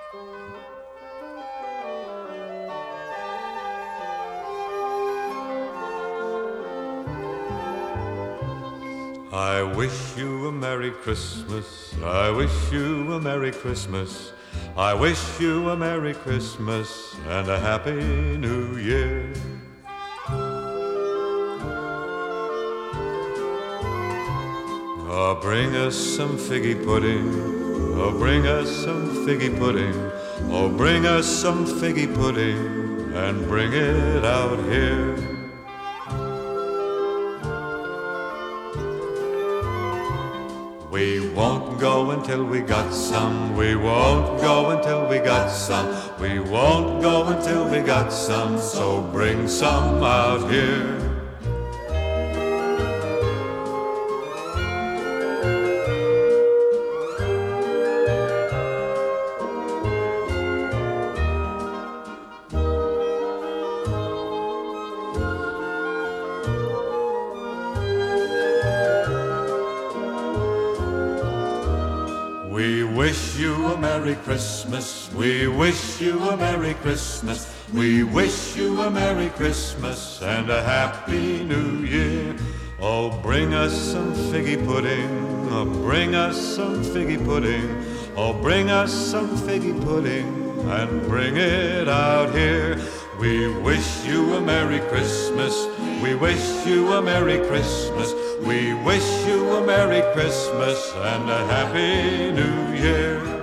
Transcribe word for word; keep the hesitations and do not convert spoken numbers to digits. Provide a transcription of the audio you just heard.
I wish you a Merry Christmas, I wish you a Merry Christmas, I wish you a Merry Christmas and a Happy New Year. Oh, bring us some figgy pudding, oh, bring us some figgy pudding, oh, bring us some figgy pudding and bring it out here. We won't go until we got some, we won't go until we got some, we won't go until we got some, so bring some out here. We wish you a Merry Christmas, we wish you a Merry Christmas, we wish you a Merry Christmas and a Happy New Year. Oh, bring us some figgy pudding, oh, bring us some figgy pudding, oh, bring us some figgy pudding and bring it out here. We wish you a Merry Christmas, we wish you a Merry Christmas, we wish you a Merry Christmas and a Happy New Year.